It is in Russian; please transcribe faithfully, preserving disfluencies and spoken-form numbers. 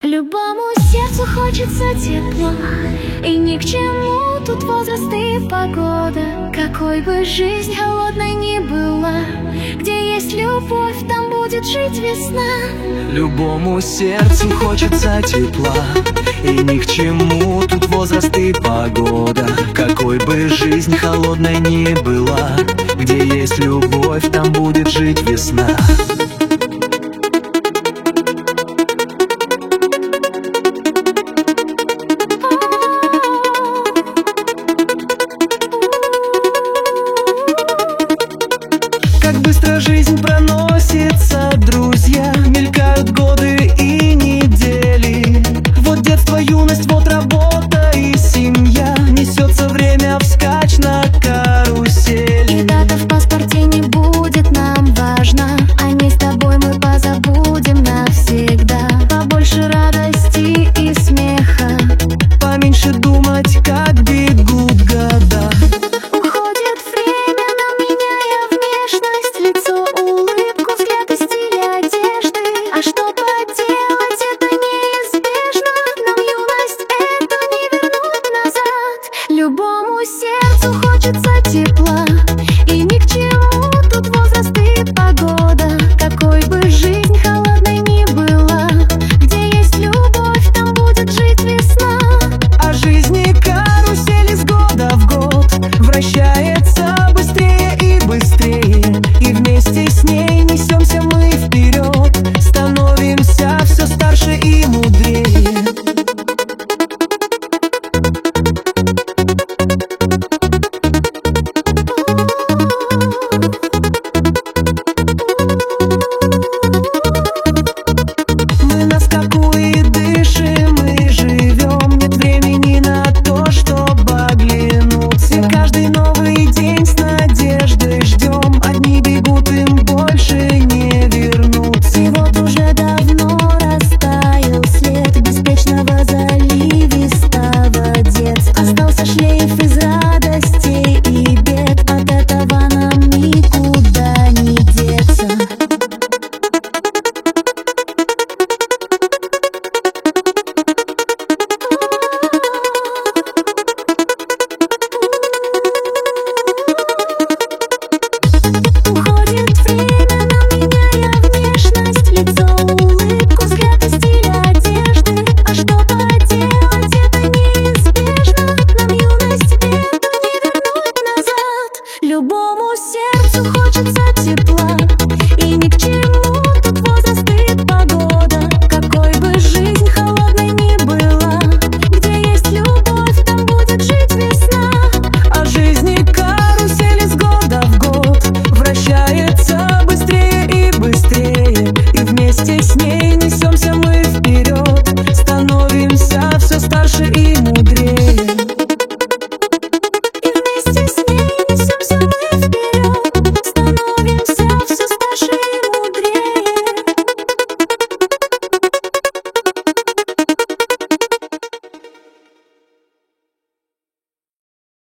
Любому сердцу хочется тепла, и ни к чему тут возраст и погода. Какой бы жизнь холодной ни была, где есть любовь, там будет жить весна. Любому сердцу хочется тепла, и ни к чему тут возраст и погода. Какой бы жизнь холодной ни была, где есть любовь, там будет жить весна.